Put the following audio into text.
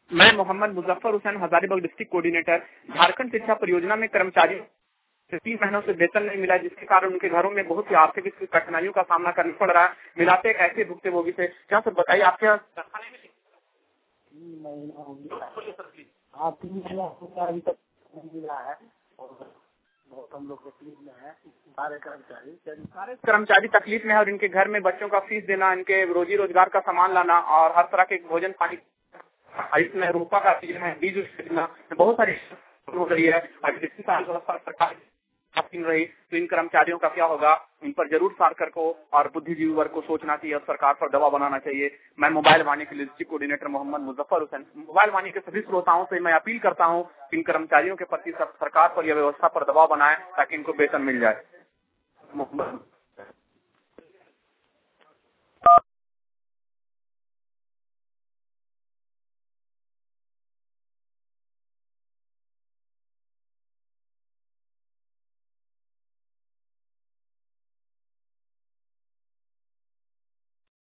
मैं Mohammad Muzaffar Hussain, Hazaribagh district coordinator. Jharkhand शिक्षा परियोजना में कर्मचारियों से 3 महीनों से वेतन नहीं मिला, जिसके कारण उनके घरों में बहुत ही आर्थिक कठिनाइयों का सामना करना पड़ रहा है। मिलाते ऐसे भुगतान से क्या सर बताइए आपके यहाँ? 3 महीना हो गया। हाँ, 3 महीना होगा, अभी तक नहीं मिला है और बहुत हम लोग तकलीफ में है। सारे कर्मचारी तकलीफ में है और इनके घर में बच्चों का फीस देना, इनके रोजी रोजगार का सामान लाना और हर तरह के भोजन पानी, इसमें रूपा का है, बीज देना, बहुत सारी हो रही है। अगर इसी साल सरकार रही तो इन कर्मचारियों का क्या होगा? इन पर जरूर सरकार को और बुद्धिजीवी वर्ग को सोचना चाहिए और सरकार पर दबाव बनाना चाहिए। मैं मोबाइल वाणी के लिए district coordinator Mohammad Muzaffar Hussain, mobile Vaani के सभी श्रोताओं से मैं अपील करता हूं कि इन कर्मचारियों के प्रति सरकार पर यह व्यवस्था पर दबाव बनाए ताकि इनको वेतन मिल जाए। मोहम्मद